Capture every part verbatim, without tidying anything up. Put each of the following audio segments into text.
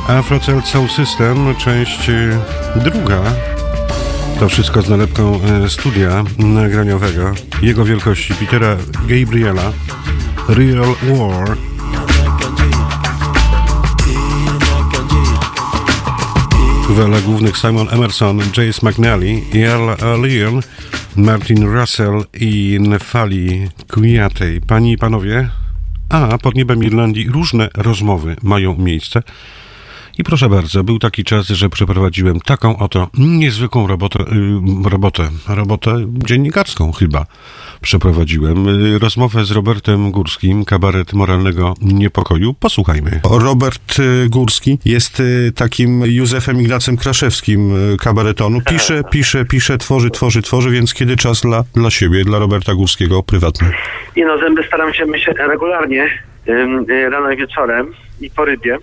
Afro Soul System, część druga. To wszystko z nalepką studia nagraniowego jego wielkości Petera Gabriela, Real War. W rolach głównych Simon Emerson, Jace McNally, Earl Leon, Martin Russell i Nefali Kuyatej. Panie i panowie, a pod niebem Irlandii różne rozmowy mają miejsce. I proszę bardzo, był taki czas, że przeprowadziłem taką oto niezwykłą robotę, robotę, robotę dziennikarską chyba przeprowadziłem. Rozmowę z Robertem Górskim, kabaret moralnego niepokoju. Posłuchajmy. Robert Górski jest takim Józefem Ignacym Kraszewskim kabaretonu. Pisze, pisze, pisze, tworzy, tworzy, tworzy, więc kiedy czas dla, dla siebie, dla Roberta Górskiego prywatny? Nie no, zęby staram się myśleć regularnie, rano i wieczorem i po rybie.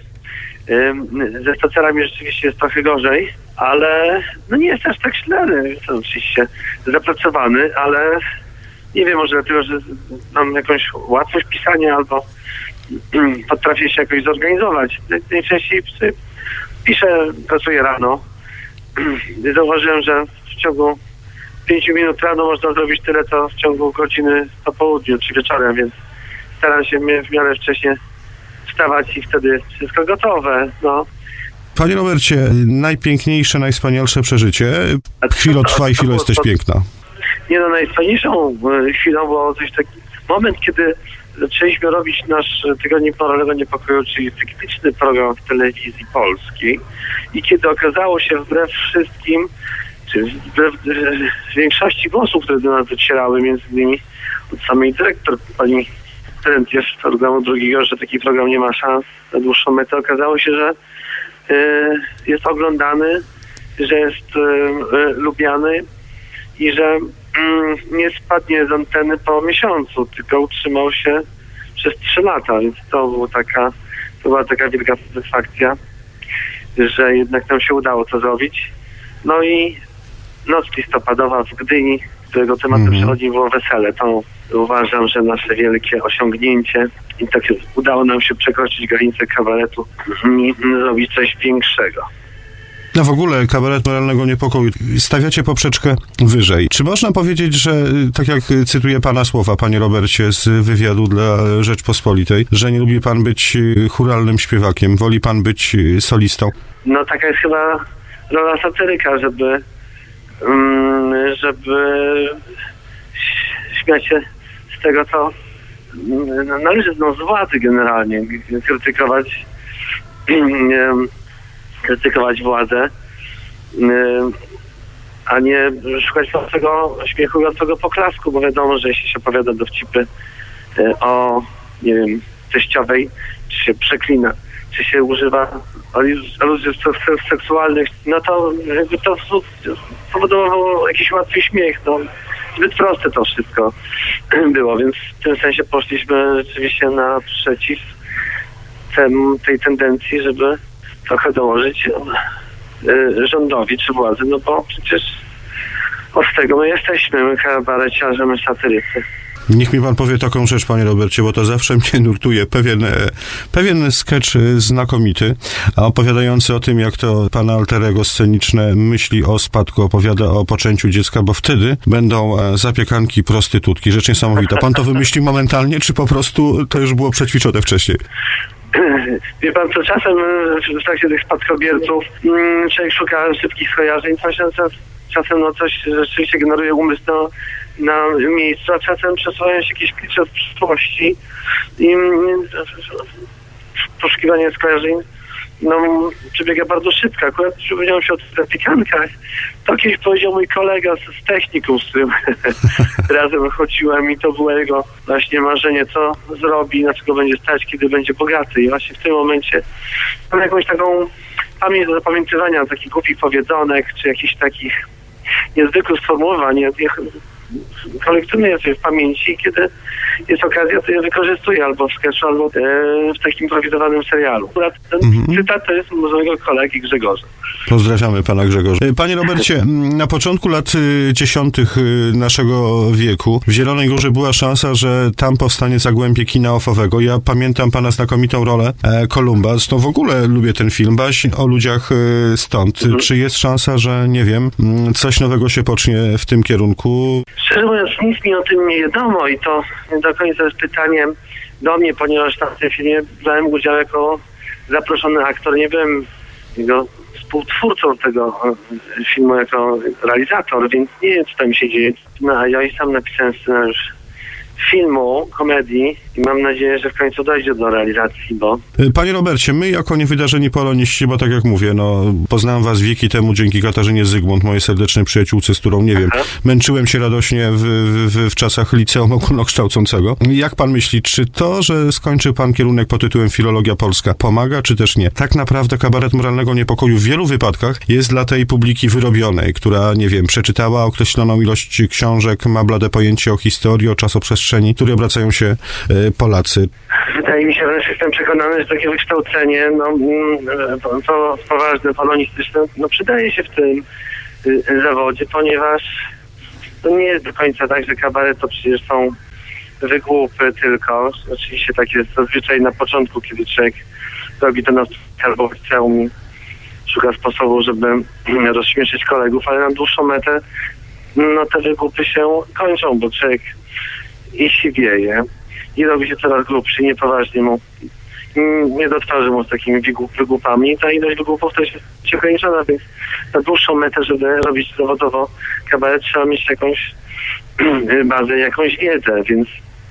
Ze spacerami rzeczywiście jest trochę gorzej, ale no nie jest aż tak źle. Jestem oczywiście zapracowany, ale nie wiem, może dlatego, że mam jakąś łatwość pisania albo potrafię się jakoś zorganizować. Najczęściej piszę, pracuję rano. Zauważyłem, że w ciągu pięciu minut rano można zrobić tyle, co w ciągu godziny po południu czy wieczorem, więc staram się w miarę wcześnie wstawać i wtedy wszystko gotowe, no. Panie Robercie, najpiękniejsze, najwspanialsze przeżycie. Chwilą trwa i chwilą jesteś piękna. Nie no, najwspanialszą chwilą było coś taki moment, kiedy zaczęliśmy robić nasz Tygodnik Moralnego Niepokoju, czyli faktyczny program w telewizji polskiej i kiedy okazało się wbrew wszystkim, czy wbrew większości głosów, które do nas docierały, między innymi od samej dyrektor, pani jest programu drugiego, że taki program nie ma szans na dłuższą metę. Okazało się, że y, jest oglądany, że jest y, y, lubiany i że y, nie spadnie z anteny po miesiącu, tylko utrzymał się przez trzy lata, więc to, było taka, to była taka wielka satysfakcja, że jednak nam się udało to zrobić. No i noc listopadowa w Gdyni, którego tematem mm-hmm. przewodnim było wesele. To uważam, że nasze wielkie osiągnięcie i tak udało nam się przekroczyć granicę kabaretu i zrobić coś większego. No w ogóle kabaret moralnego niepokoju. Stawiacie poprzeczkę wyżej. Czy można powiedzieć, że tak jak cytuję pana słowa, panie Robercie, z wywiadu dla Rzeczpospolitej, że nie lubi pan być chóralnym śpiewakiem, woli pan być solistą? No taka jest chyba rola satyryka, żeby żeby śmiać się z tego, co należy no, z władzy generalnie, krytykować krytykować władzę, a nie szukać prostego, śmiechującego poklasku, bo wiadomo, że jeśli się opowiada dowcipy o, nie wiem, teściowej, czy się przeklina, czy się używa aluzji seksualnych, no to jakby to powodowało jakiś łatwy śmiech, no. Zbyt proste to wszystko było, więc w tym sensie poszliśmy rzeczywiście naprzeciw tem, tej tendencji, żeby trochę dołożyć y, rządowi czy władzy, no bo przecież od tego my jesteśmy, my kabareciarze, my satyrycy. Niech mi pan powie taką rzecz, panie Robercie, bo to zawsze mnie nurtuje. Pewien, pewien sketch znakomity, opowiadający o tym, jak to pana alterego sceniczne myśli o spadku, opowiada o poczęciu dziecka, bo wtedy będą zapiekanki prostytutki. Rzecz niesamowita. Pan to wymyślił momentalnie, czy po prostu to już było przećwiczone wcześniej? Wie pan, co czasem w trakcie tych spadkobierców człowiek szuka szybkich skojarzeń, czasem, czasem no coś rzeczywiście generuje umysł no, na miejscu, a czasem przesuwają się jakieś klisze z przyszłości i poszukiwanie skojarzeń no, przebiega bardzo szybko. Akurat przypomniałem się o tych zapikankach. To kiedyś powiedział mój kolega z, z technikum, z którym razem chodziłem i to było jego właśnie marzenie, co zrobi, na czego będzie stać, kiedy będzie bogaty. I właśnie w tym momencie mam jakąś taką pamięć do zapamiętywania takich głupich powiedzonek, czy jakichś takich niezwykłych sformułowań. kolekcjonuję sobie w pamięci i kiedy jest okazja, to je wykorzystuję albo w sketchu, albo e, w takim improwizowanym serialu. Akurat ten mhm. cytat to jest z mojego kolegi Grzegorza. Pozdrawiamy pana Grzegorza. Panie Robercie, na początku lat dziesiątych naszego wieku w Zielonej Górze była szansa, że tam powstanie Zagłębie kina ofowego. Ja pamiętam pana znakomitą rolę e, Kolumba. Zresztą w ogóle lubię ten film, baśń o ludziach e, stąd. Mhm. Czy jest szansa, że, nie wiem, coś nowego się pocznie w tym kierunku? Szczerze mówiąc, nic mi o tym nie wiadomo i to nie do końca jest pytaniem do mnie, ponieważ tam w tym filmie brałem udział jako zaproszony aktor. Nie byłem jego współtwórcą tego filmu jako realizator, więc nie wiem, co tam się dzieje. No, ja i sam napisałem scenariusz filmu, komedii i mam nadzieję, że w końcu dojdzie do realizacji, bo... Panie Robercie, my jako niewydarzeni poloniści, bo tak jak mówię, no poznałem was wieki temu dzięki Katarzynie Zygmunt, mojej serdecznej przyjaciółce, z którą, nie wiem, Aha. męczyłem się radośnie w, w, w czasach liceum ogólnokształcącego. Jak pan myśli, czy to, że skończył pan kierunek pod tytułem Filologia Polska, pomaga, czy też nie? Tak naprawdę kabaret moralnego niepokoju w wielu wypadkach jest dla tej publiki wyrobionej, która, nie wiem, przeczytała określoną ilość książek, ma blade pojęcie o historii, o czasoprzestrzeni, które obracają się y, Polacy. Wydaje mi się, że jestem przekonany, że takie wykształcenie, no, to, to poważne, polonistyczne, no przydaje się w tym y, zawodzie, ponieważ to nie jest do końca tak, że kabaret to przecież są wygłupy tylko. Oczywiście tak jest zazwyczaj na początku, kiedy człowiek robi to na albo w liceum i szuka sposobu, żeby rozśmieszyć kolegów, ale na dłuższą metę no te wygłupy się kończą, bo człowiek i siwieje i robi się coraz grubszy, niepoważnie mu, nie do twarzy mu z takimi wygłupami i ta ilość wygłupów też jest ograniczona, więc na dłuższą metę, żeby robić zawodowo kabaret, trzeba mieć jakąś bazę, jakąś wiedzę, więc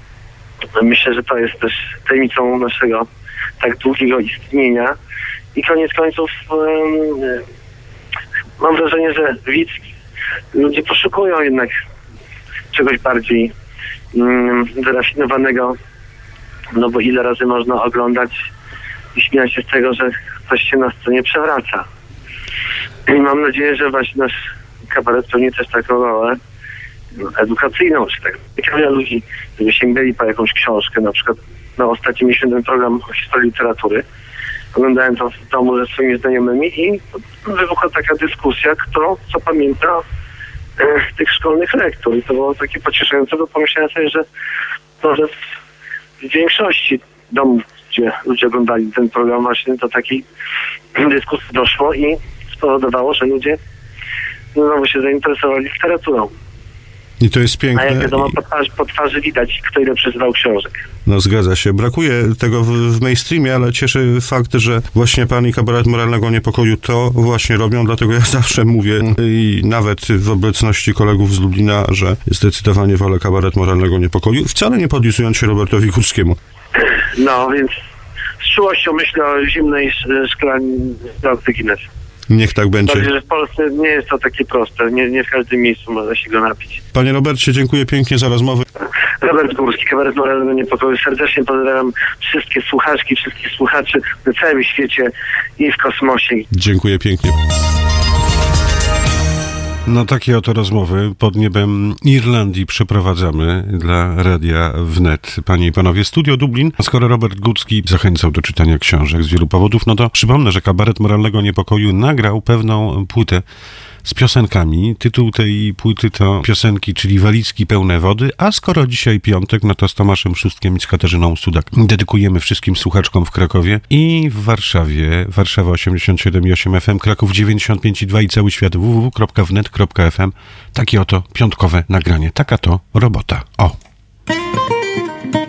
myślę, że to jest też tajemnicą naszego tak długiego istnienia i koniec końców um, mam wrażenie, że widz, ludzie poszukują jednak czegoś bardziej um, wyrafinowanego, no bo ile razy można oglądać i śmiać się z tego, że coś się na scenie przewraca. I mam nadzieję, że właśnie nasz kabaret pełni też taką rolę no, edukacyjną, czy tak. Ciekawie ludzi, żeby sięgnęli po jakąś książkę, na przykład na ostatnim miesiącu ten program o historii literatury. Oglądałem to w domu ze swoimi znajomymi i wybuchła taka dyskusja, kto co pamięta z tych szkolnych lektur. I to było takie pocieszające, bo pomyślałem sobie, że może w większości domów, gdzie ludzie oglądali ten program, właśnie do takiej dyskusji doszło i spowodowało, że ludzie znowu się zainteresowali literaturą. I to jest piękne. A jak wiadomo, po twarzy, po twarzy widać, kto ile przeżywał książek. No zgadza się. Brakuje tego w, w mainstreamie, ale cieszy fakt, że właśnie pan i kabaret moralnego niepokoju to właśnie robią, dlatego ja zawsze mówię i nawet w obecności kolegów z Lublina, że zdecydowanie wolę kabaret moralnego niepokoju, wcale nie podpisując się Robertowi Górskiemu. No, więc z czułością myślę o zimnej szklance Guinness. Niech tak będzie. Myślę, że w Polsce nie jest to takie proste. Nie, nie w każdym miejscu można się go napić. Panie Robercie, dziękuję pięknie za rozmowę. Robert Górski, kabaret moralnego niepokoju. Serdecznie pozdrawiam wszystkie słuchaczki, wszystkich słuchaczy na całym świecie i w kosmosie. Dziękuję pięknie. No takie oto rozmowy pod niebem Irlandii przeprowadzamy dla Radia Wnet. Panie i panowie, Studio Dublin. Skoro Robert Górski zachęcał do czytania książek z wielu powodów, no to przypomnę, że kabaret moralnego niepokoju nagrał pewną płytę z piosenkami. Tytuł tej płyty to piosenki, czyli Walizki pełne wody, a skoro dzisiaj piątek, no to z Tomaszem Szustkiem i z Katarzyną Sudak dedykujemy wszystkim słuchaczkom w Krakowie i w Warszawie. Warszawa osiemdziesiąt siedem i osiem F M, Kraków dziewięćdziesiąt pięć i dwa i cały świat w w w kropka wnet kropka f m. Takie oto piątkowe nagranie. Taka to robota. O!